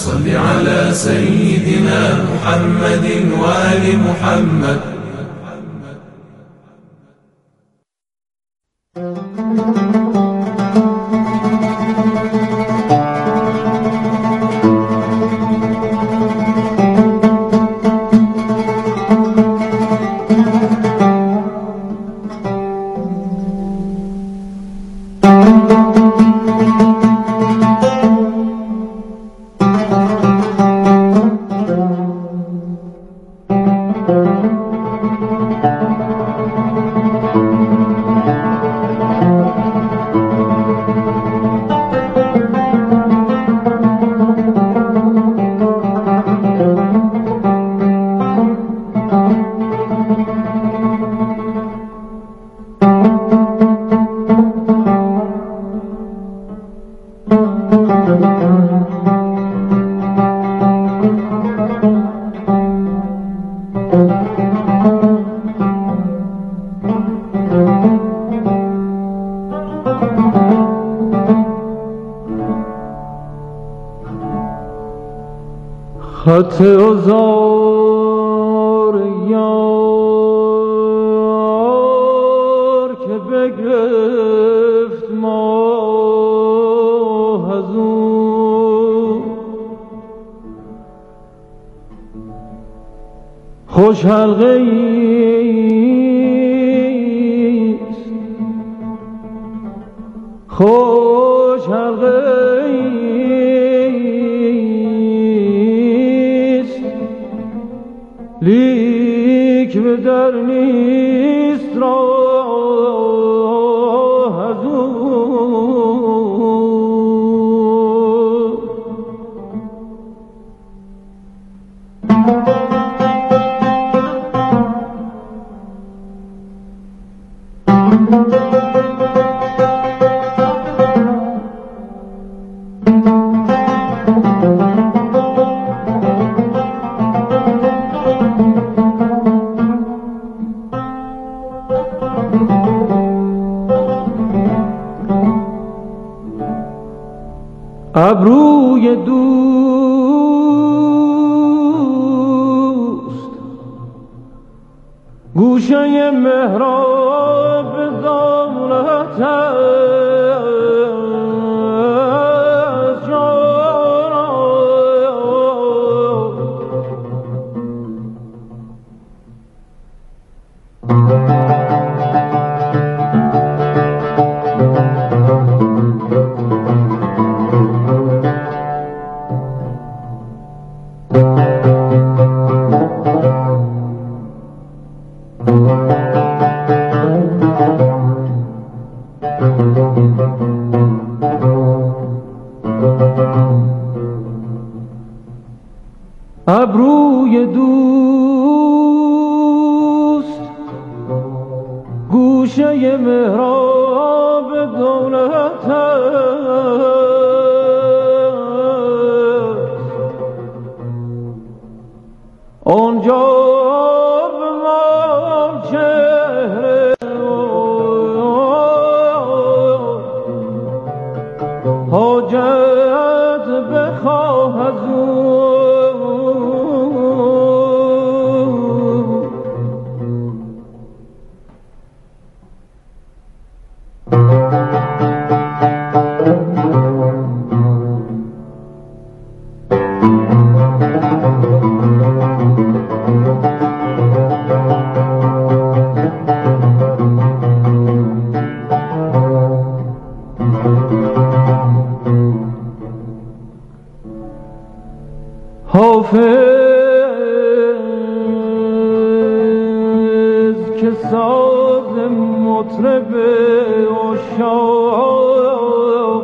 صل على سيدنا محمد وآل محمد. خط آزار یار که بگرفت ماه از او، خوش حلقه ایست، خوش حلقه لیک به در نیست راه از او. ابروی دوست گوشه محراب دولت است ابروی دوست گوشه محراب دولت است، آنجا به ما چهره حاجت بخواه از او. حافظ که ساز مطرب عشاق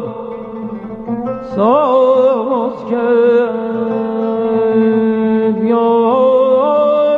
ساز کرد یار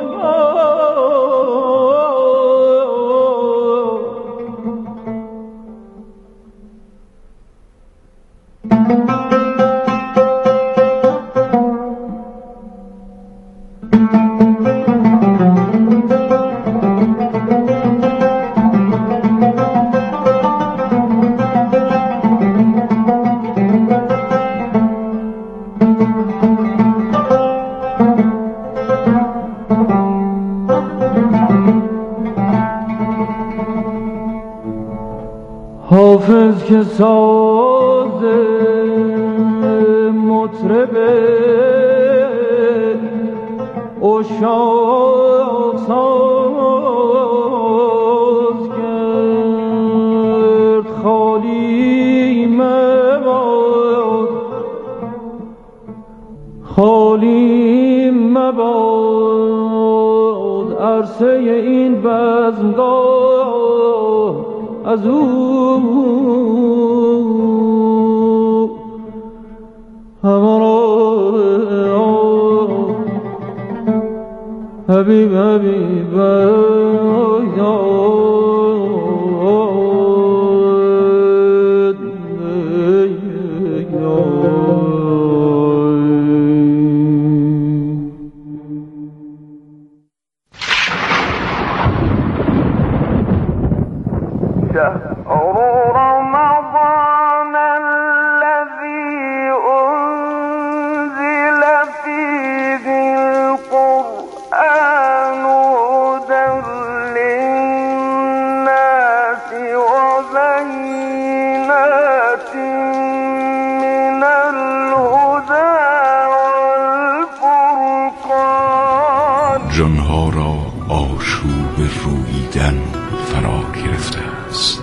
حافظ که ساز مطرب عشاق ساز کرد، خالی مباد خالی مباد عرصه این بزمگاه از او حبیب حبیب جانها را آشوب روییدن فرا گرفته است.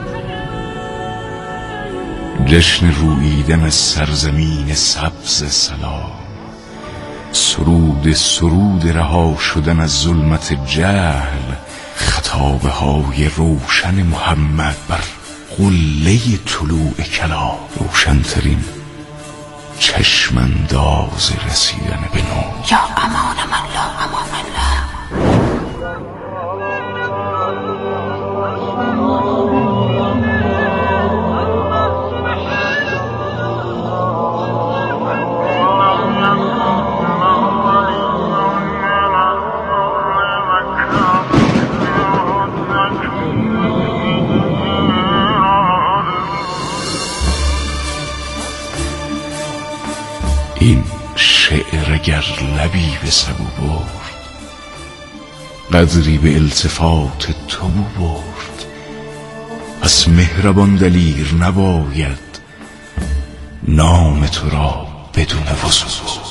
جشن روییدن از سرزمین سبز سلام، سرود رها شدن از ظلمت جهل، خطابه های روشن محمد بر قله طلوع کلام، روشنترین چشمانداز رسیدن به نور. یا امان الله امان الله. این شعر گر لبی به سبو برد، قدری به التفات تو برد. پس مهربان دلیر نباید نام تو را بدون وضو.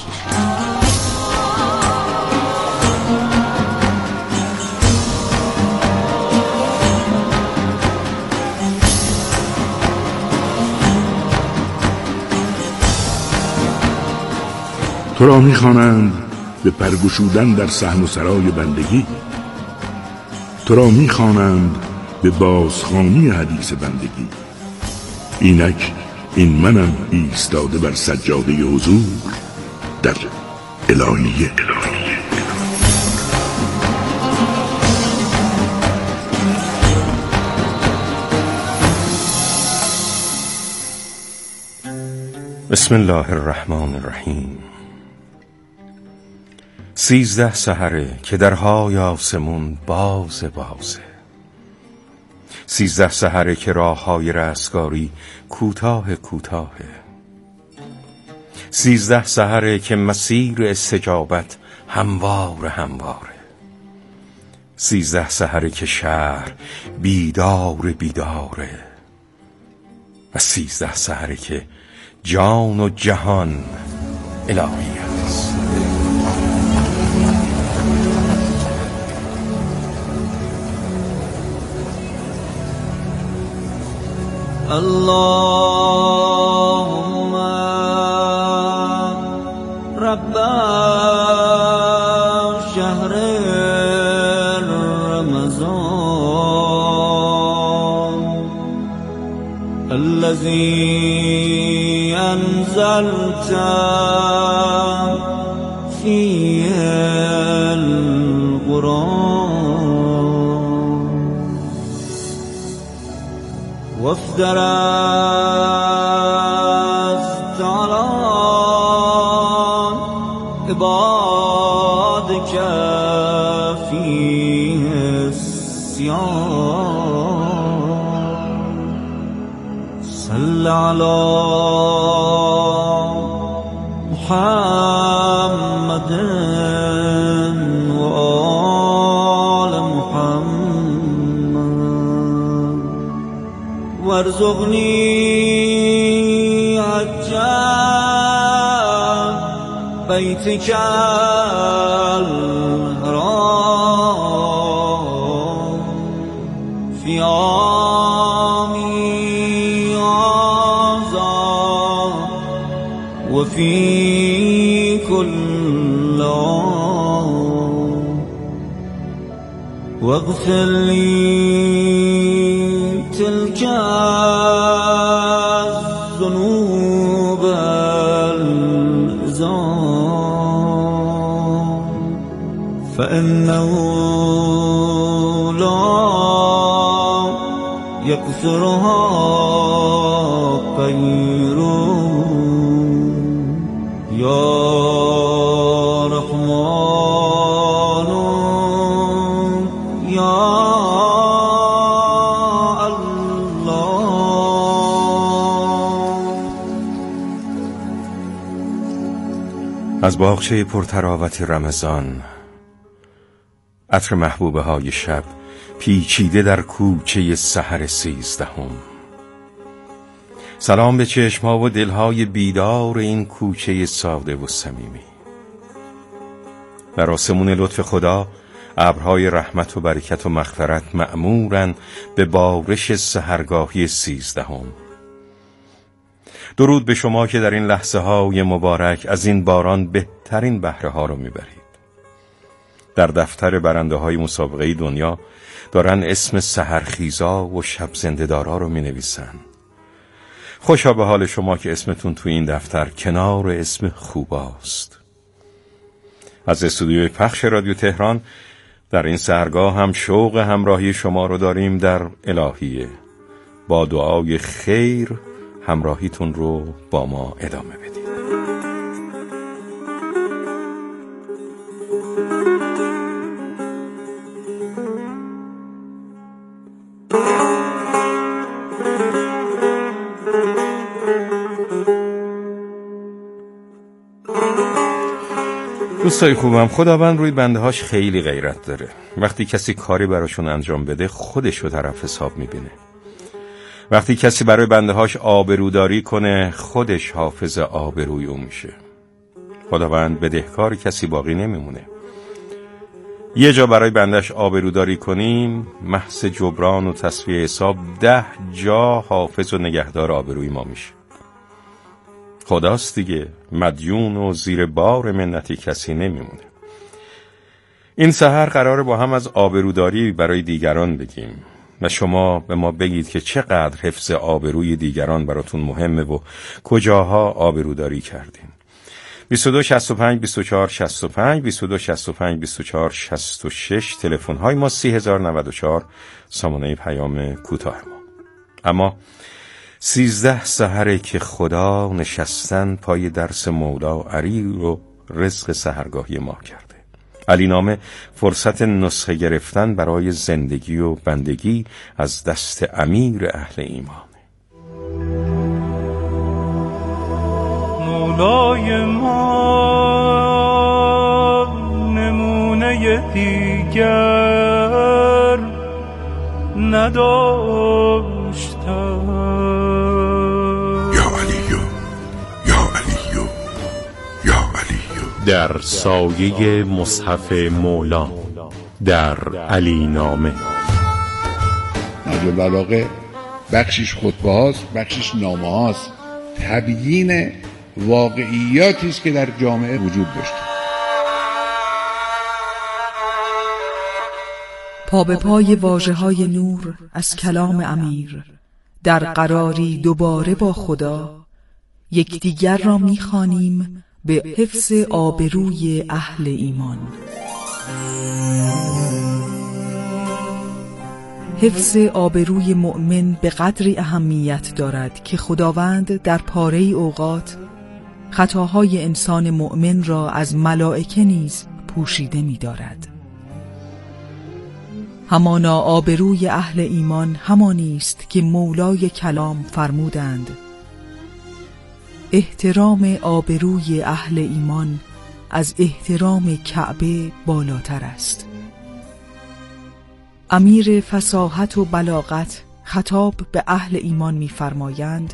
تو را می‌خوانند به پرگشودن در صحن و سرای بندگی، تو را می‌خوانند به بازخوانی حدیث بندگی. اینک این منم ایستاده بر سجاده حضور در الهیه. بسم الله الرحمن الرحیم. 13 سحره که درهای آسمون بازه 13 سحره که راههای رستگاری کوتاه 13 سحره که مسیر استجابت همواره 13 سحره که شهر بیداره و 13 سحره که جان و جهان الهی است. اللهم رب شهر رمضان الذي أنزلت فيه القرآن وافترضت على عبادك فيه الصيام صل على محمد وآل محمد وارزقني عجل بيتك الحرام في عامي هذا وفي كل عام واغفر لي تلك الذنوب العظام فإنه لا يغفرها غيره يا رحمن يا از باغچه پرتراوت رمضان، عطر محبوبه های شب پیچیده در کوچه سحر 13. سلام به چشم‌ها و دل‌های بیدار این کوچه ساده و صمیمی. بر آسمون لطف خدا ابرهای رحمت و برکت و مغفرت مأمورن به بارش سحرگاهی 13. درود به شما که در این لحظه های مبارک از این باران بهترین بهره ها رو میبرید. در دفتر برنده های مسابقه دنیا دارن اسم سحرخیزا و شب زنده دارا رو می نویسن. خوشا به حال شما که اسمتون تو این دفتر کنار اسم خوباست. از استودیوی پخش رادیو تهران در این سحرگاه هم شوق همراهی شما رو داریم در الهیه. با دعای خیر همراهیتون رو با ما ادامه بدید. دوستای خوبم، خداوند روی بنده هاش خیلی غیرت داره. وقتی کسی کاری براشون انجام بده خودشو طرف حساب میبینه. وقتی کسی برای بنده هاش آبروداری کنه خودش حافظ آبروی اون میشه. خداوند بدهکار کسی باقی نمیمونه. یه جا برای بندش آبروداری کنیم محض جبران و تصفیه حساب 10 جا حافظ و نگهدار آبروی ما میشه. خداست دیگه، مدیون و زیر بار منتی کسی نمیمونه. این سحر قراره با هم از آبروداری برای دیگران بگیم و شما به ما بگید که چقدر حفظ آبروی دیگران براتون مهمه و کجاها آبروداری کردین. 22 65 24 65 22 65 24 66 تلفن های ما 3094 سامانه پیام کوتاه ما. اما 13 سحره که خدا نشستن پای درس مولا علی رو رزق سحرگاهی ما کرده. علی نامه فرصت نسخه گرفتن برای زندگی و بندگی از دست امیر اهل ایمانه. مولای ما نمونه دیگر نداشتم. در سایه مصحف مولا در علی نامه. نهج البلاغه بخشش خطبه هاست، بخشش نامه هاست، تبیین واقعیاتی است که در جامعه وجود داشته. پا به پای واژه‌های نور از کلام امیر در قراری دوباره با خدا یکدیگر را می‌خوانیم به حفظ آبروی اهل ایمان. حفظ آبروی مؤمن به قدری اهمیت دارد که خداوند در پاره اوقات خطاهای انسان مؤمن را از ملائکه نیز پوشیده می دارد. همانا آبروی اهل ایمان همانی است که مولای کلام فرمودند احترام آبروی اهل ایمان از احترام کعبه بالاتر است. امیر فصاحت و بلاغت خطاب به اهل ایمان می‌فرمایند: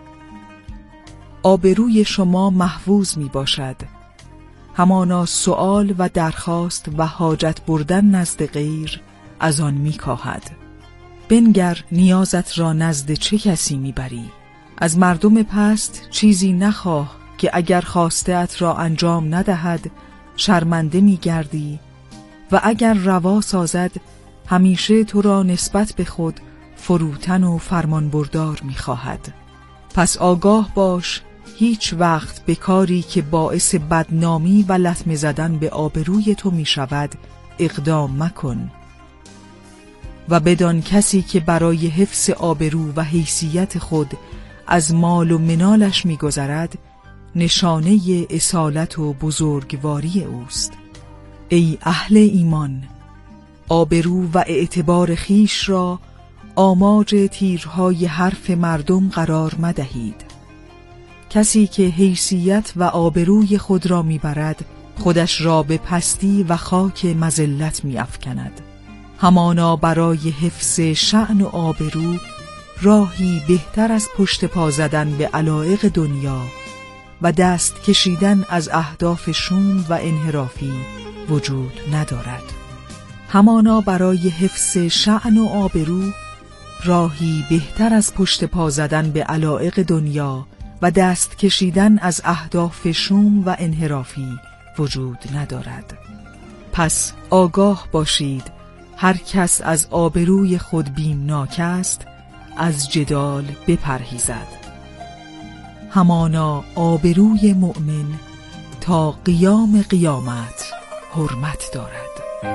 آبروی شما محفوظ می باشد، همانا سؤال و درخواست و حاجت بردن نزد غیر از آن می کاهد. بنگر نیازت را نزد چه کسی می بری؟ از مردم پست چیزی نخواه که اگر خواسته‌ات را انجام ندهد شرمنده می گردی و اگر روا سازد همیشه تو را نسبت به خود فروتن و فرمانبردار می خواهد. پس آگاه باش هیچ وقت به کاری که باعث بدنامی و لطمه زدن به آبروی تو می شود اقدام مکن و بدان کسی که برای حفظ آبرو و حیثیت خود از مال و منالش می گذرد نشانه اصالت و بزرگواری اوست. ای اهل ایمان، آبرو و اعتبار خیش را آماج تیرهای حرف مردم قرار مدهید. کسی که حیثیت و آبروی خود را میبرد خودش را به پستی و خاک مذلت میافکند. همانا برای حفظ شأن و آبرو راهی بهتر از پشت پا زدن به علایق دنیا و دست کشیدن از اهداف شوم و انحرافی وجود ندارد. همانا برای حفظ شأن و آبرو راهی بهتر از پشت پا زدن به علایق دنیا و دست کشیدن از اهداف شوم و انحرافی وجود ندارد. پس آگاه باشید هر کس از آبروی خود بیمناک است از جدال بپرهیزد. همانا آبروی مؤمن تا قیام قیامت حرمت دارد.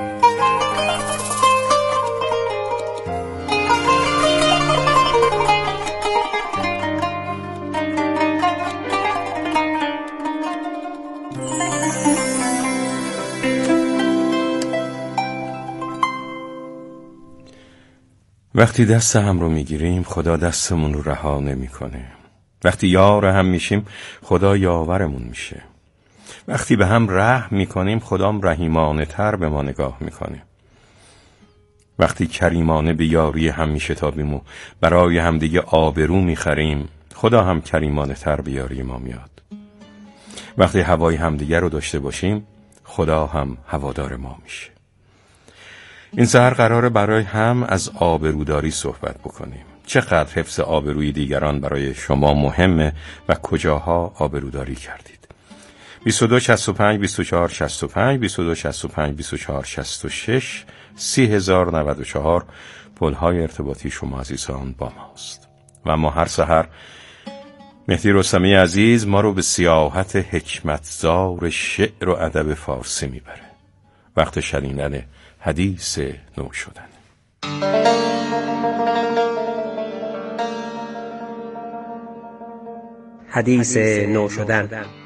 وقتی دست هم رو میگیریم خدا دستمون رو رها نمیکنه. وقتی یار هم میشیم خدا یاورمون میشه. وقتی به هم رحم میکنیم خدام رحیمانه تر به ما نگاه میکنه. وقتی کریمانه به یاری هم میشتابیم و برای همدیگه آبرو میخریم خدا هم کریمانه تر به یاری ما میاد. وقتی هوای همدیگه رو داشته باشیم خدا هم هوادار ما میشه. این سحر قراره برای هم از آبروداری صحبت بکنیم. چقدر حفظ آبروی دیگران برای شما مهمه و کجاها آبروداری کردید؟ 22 65 24 65 22 65 24 66 3094 پل‌های ارتباطی شما عزیزان با ماست. و ما هر سحر مهدی رستمی عزیز ما رو به سیاحت حکمتزار شعر و ادب فارسی میبره. وقت شنیدن حدیث نو شدن. حدیث نو شدن.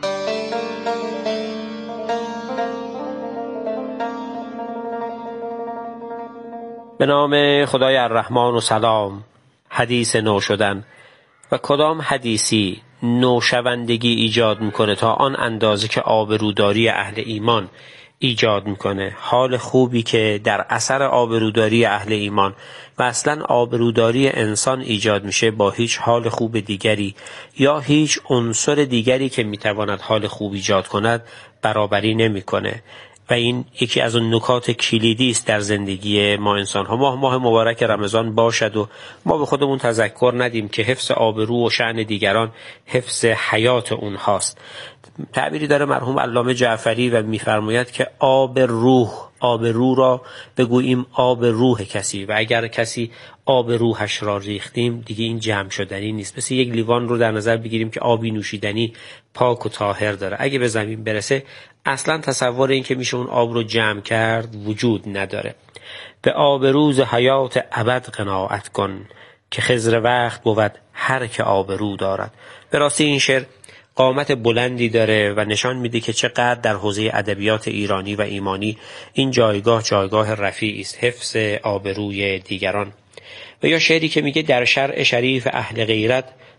به نام خدای الرحمن و سلام. حدیث نو شدن. و کدام حدیثی نوشوندگی ایجاد میکنه تا آن اندازه که آبروداری اهل ایمان ایجاد میکنه. حال خوبی که در اثر آبروداری اهل ایمان و اصلا آبروداری انسان ایجاد میشه با هیچ حال خوب دیگری یا هیچ عنصر دیگری که میتواند حال خوب ایجاد کند برابری نمیکنه. و این یکی از اون نکات کلیدی است در زندگی ما انسان ها. ماه مبارک رمضان باشد و ما به خودمون تذکر ندیم که حفظ آبرو و شأن دیگران حفظ حیات اونهاست. تعبیری داره مرحوم علامه جعفری و میفرماید که آب روح را بگوییم آب روح کسی، و اگر کسی آب روحش را ریختیم دیگه این جمع شدنی نیست. مثل یک لیوان رو در نظر بگیریم که آبی نوشیدنی پاک و طاهر داره، اگه به زمین برسه اصلا تصور این که میشه اون آب رو جمع کرد وجود نداره. به آب روز حیات ابد قناعت کن که خضر وقت بود هر که آب رو دارد. به راستی این شعر قامت بلندی داره و نشان میده که چقدر در حوزه ادبیات ایرانی و ایمانی این جایگاه رفیعی است، حفظ آبروی دیگران. و یا شعری که میگه در شرع شریف اهل غیرت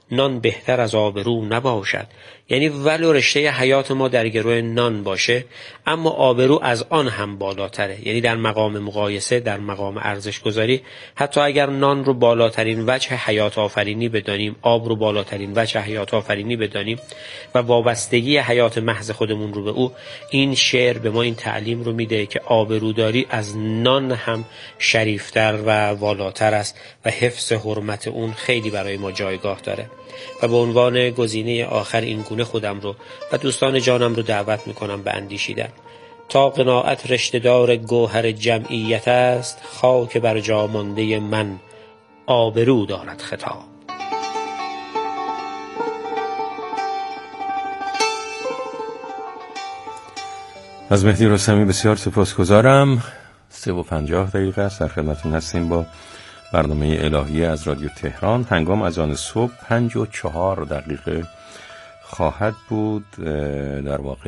نان بهتر از آبرو نباشد. یعنی ولو رشته حیات ما در گروه نان باشه، اما آبرو از آن هم بالاتره. یعنی در مقام مقایسه، در مقام ارزش گذاری، حتی اگر نان رو بالاترین وجه حیات آفرینی بدانیم، آب رو بالاترین وجه حیات آفرینی بدانیم و وابستگی حیات محض خودمون رو به او، این شعر به ما این تعلیم رو میده که آبروداری از نان هم شریفتر و والاتر است و حفظ حرمت اون خیلی برای ما جایگاه داره. و به عنوان گزینه آخر این گونه خودم رو و دوستان جانم رو دعوت میکنم به اندیشیدن. تا قناعت رشته‌دار گوهر جمعیت است، خاک بر جا مانده من آبرو دارد خطاب. از مهدی رستمی بسیار سپاسگزارم. 3:50 است در خدمتتون هستیم با برنامه الهی از رادیو تهران. هنگام اذان صبح 5:04 خواهد بود. در واقع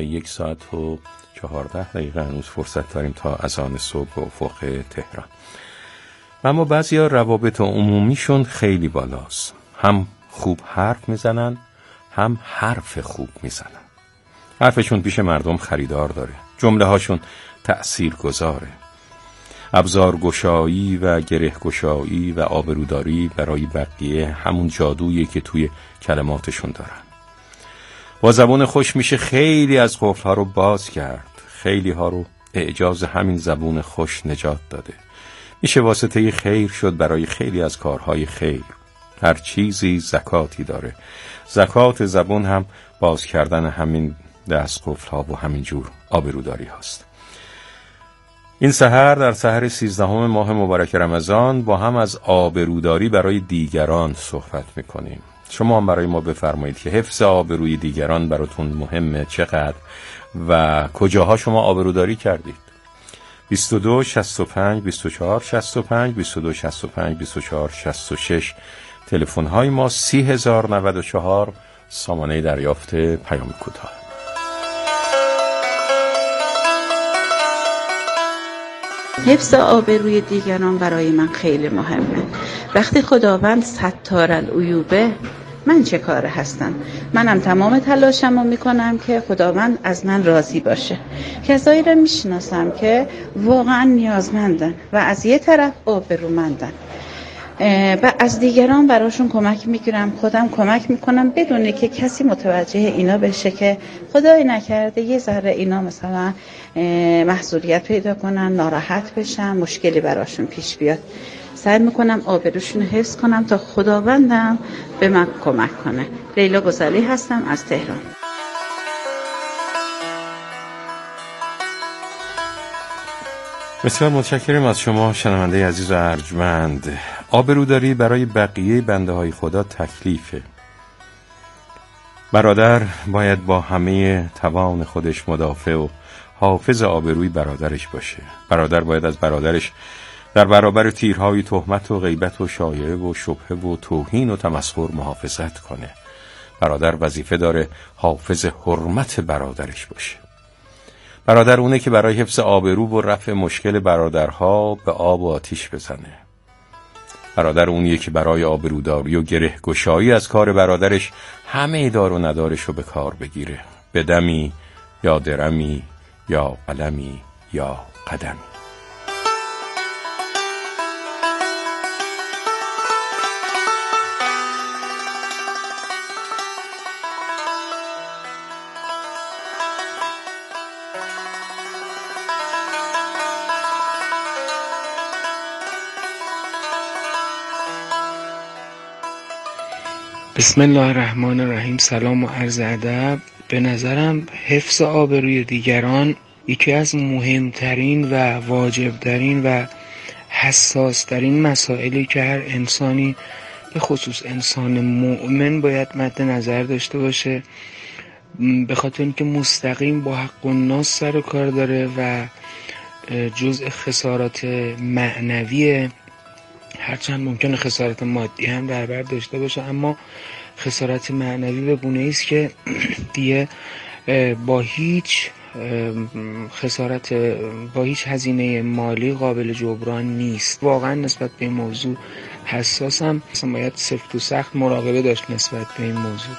1:14 هنوز فرصت داریم تا اذان صبح به افق تهران. اما بعضیا روابط عمومیشون خیلی بالاست، هم خوب حرف میزنن هم حرف خوب میزنن. حرفشون پیش مردم خریدار داره، جمله هاشون تأثیر گذاره. ابزارگشایی و گرهگشایی و آبروداری برای بقیه همون جادویی که توی کلماتشون دارن. با زبان خوش میشه خیلی از قفل‌ها رو باز کرد، خیلی ها رو اعجاز همین زبون خوش نجات داده. میشه واسطه خیر شد برای خیلی از کارهای خیر. هر چیزی زکاتی داره. زکات زبون هم باز کردن همین دست قفل‌ها و همین جور آبروداری هست. این سحر در سحر 13 ماه مبارک رمضان با هم از آبروداری برای دیگران صحبت میکنیم. شما هم برای ما بفرمایید که حفظ آبروی دیگران براتون مهمه چقدر و کجاها شما آبروداری کردید. 22 65 24 65 22 65 24 66 تلفن های ما 30094 سامانه دریافت پیام کوتاه. حفظ آبروی دیگران برای من خیلی مهمه. وقتی خداوند ستار العیوبه، من چه کاره هستم؟ منم تمام تلاشمو میکنم که خداوند از من راضی باشه. کسایی رو میشناسم که واقعا نیازمندن و از یه طرف آبرومندن و از دیگران براشون کمک میگیرم، خودم کمک میکنم بدون که کسی متوجه اینا بشه که خدای نکرده یه ذره اینا مثلا محضوریت پیدا کنن، ناراحت بشن، مشکلی براشون پیش بیاد. سعی میکنم آبروشون رو حفظ کنم تا خداوندم به من کمک کنه. لیلا گسلی هستم از تهران. بسیار متشکرم از شما شنونده عزیز و ارجمند. آبروداری برای بقیه بنده های خدا تکلیفه. برادر باید با همه توان خودش مدافع و حافظ آبروی برادرش باشه. برادر باید از برادرش در برابر تیرهای تهمت و غیبت و شایعه و شبهه و توهین و تمسخر محافظت کنه. برادر وظیفه داره حافظ حرمت برادرش باشه. برادر اونه که برای حفظ آبرو و رفع مشکل برادرها به آب و آتیش بزنه. برادر اونیه که برای آبروداری و گرهگشایی از کار برادرش همه دار و ندارش رو به کار بگیره، به دمی یا درمی یا قلمی یا قدمی. بسم الله الرحمن الرحیم. سلام و عرض ادب. به نظرم حفظ آبروی دیگران یکی از مهمترین و واجبترین و حساسترین مسائلی که هر انسانی به خصوص انسان مؤمن باید مد نظر داشته باشه، به خاطر اینکه مستقیم با حق الناس سر و کار داره و جزء خسارات معنوی، هرچند ممکنه خسارت مادی هم در بر داشته باشه، اما خسارت معنوی به گونه‌ای است که دیگه با هیچ هزینه مالی قابل جبران نیست. واقعا نسبت به این موضوع حساسم، اصلا باید سفت و سخت مراقبه داشت نسبت به این موضوع.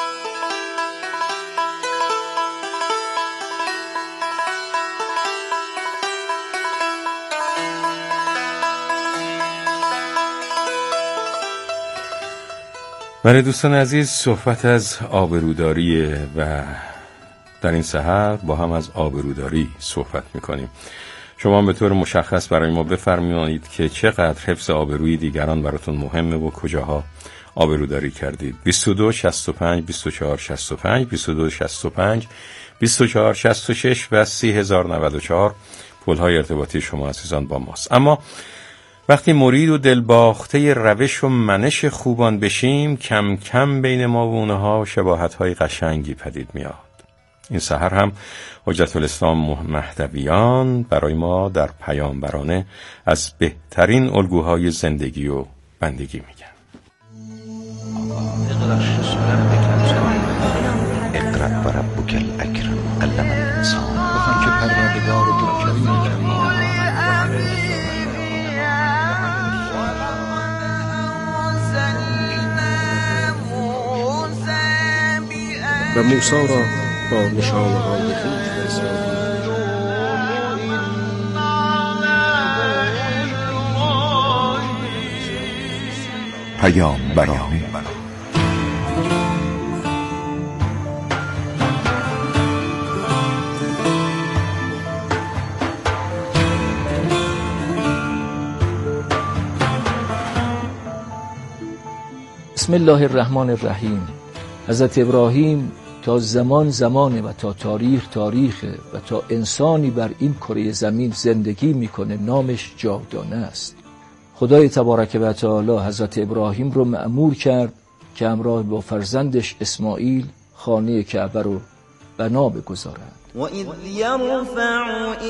برای دوستان عزیز، صحبت از آبروداریه و در این سحر با هم از آبروداری صحبت میکنیم. شما به طور مشخص برای ما بفرمایید که چقدر حفظ آبروی دیگران براتون مهمه و کجاها آبروداری کردید. 22 65 24 65 22 65 24 66 و 30094 پل‌های ارتباطی شما عزیزان با ماست. اما وقتی مرید و دلباخته روش و منش خوبان بشیم، کم کم بین ما و اونها شباهت‌های قشنگی پدید میاد. این سحر هم حجت الاسلام مهدویان برای ما در پیامبرانه از بهترین الگوهای زندگی و بندگی میگن. اقرأ و ربک الاکرم علم الانسان. بخوان که پروردگار و کریم و موسی را با نشانه‌های خویش فرستاد. پیامبرانه بسم الله الرحمن الرحیم. حضرت ابراهیم تا زمانه و تا تاریخه و تا انسانی بر این کره زمین زندگی میکنه نامش جاودانه است. خدای تبارک و تعالی حضرت ابراهیم رو مأمور کرد که همراه با فرزندش اسماعیل خانه کعبه رو بنا بگذارند. و اذ یرفع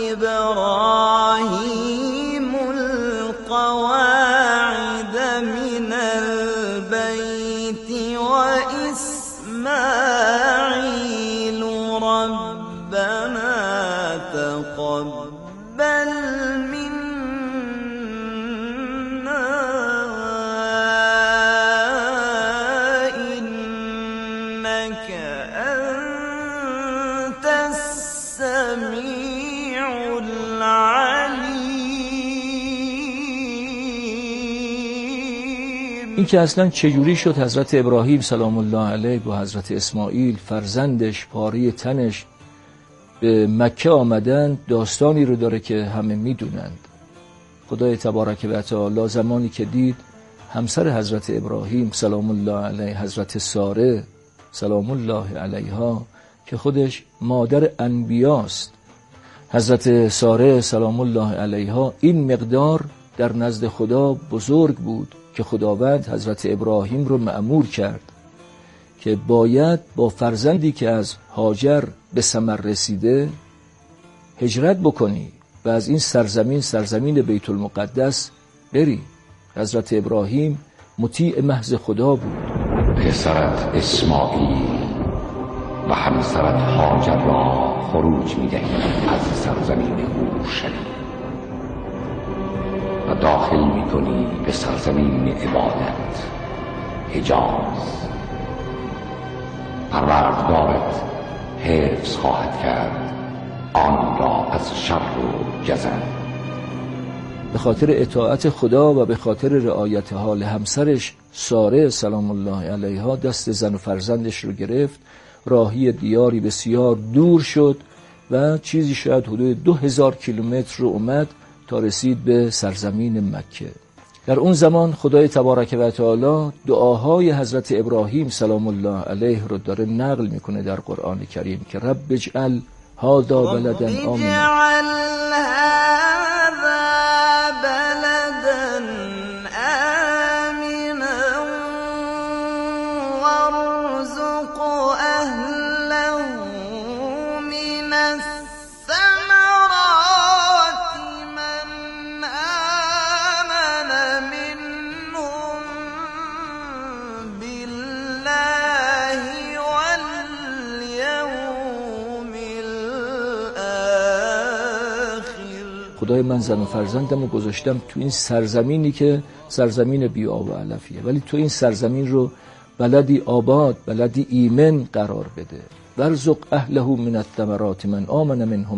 ابراهیم القواعد من البیت و اسماعیل ربنا تقبل منا انك انت السمیع العلیم. این که اصلا چجوری شد حضرت ابراهیم سلام الله علیه با حضرت اسماعیل فرزندش پاره تنش به مکه آمدن داستانی رو داره که همه میدونند. خدای تبارک و تعالی زمانی که دید همسر حضرت ابراهیم سلام الله علیه حضرت ساره سلام الله علیها که خودش مادر انبیاست، حضرت ساره سلام الله علیها این مقدار در نزد خدا بزرگ بود که خداوند حضرت ابراهیم رو مأمور کرد که باید با فرزندی که از هاجر به ثمر رسیده هجرت بکنی و از این سرزمین بیت المقدس بری. حضرت ابراهیم مطیع محض خدا بود. پسرت اسماعیل و همسرت هاجر را خروج می‌دهی از سرزمین اورشلیم و داخل می‌کنی به سرزمین عبادت حجاز. پروردگارت حفظ خواهد کرد آن را از شر و جزع. به خاطر اطاعت خدا و به خاطر رعایت حال همسرش ساره سلام الله علیها دست زن و فرزندش رو گرفت، راهی دیاری بسیار دور شد و چیزی شاید حدود 2000 کیلومتر رو اومد تا رسید به سرزمین مکه. در اون زمان خدای تبارک و تعالی دعاهای حضرت ابراهیم سلام الله علیه رو داره نقل میکنه در قرآن کریم که رب اجعل هذا بلدا آمنا خدای من زن و فرزندم رو گذاشتم تو این سرزمینی که سرزمین بی آب و علفیه، ولی تو این سرزمین رو بلدی آباد، بلدی ایمن قرار بده. ورزق اهله من الثمرات من آمن منهم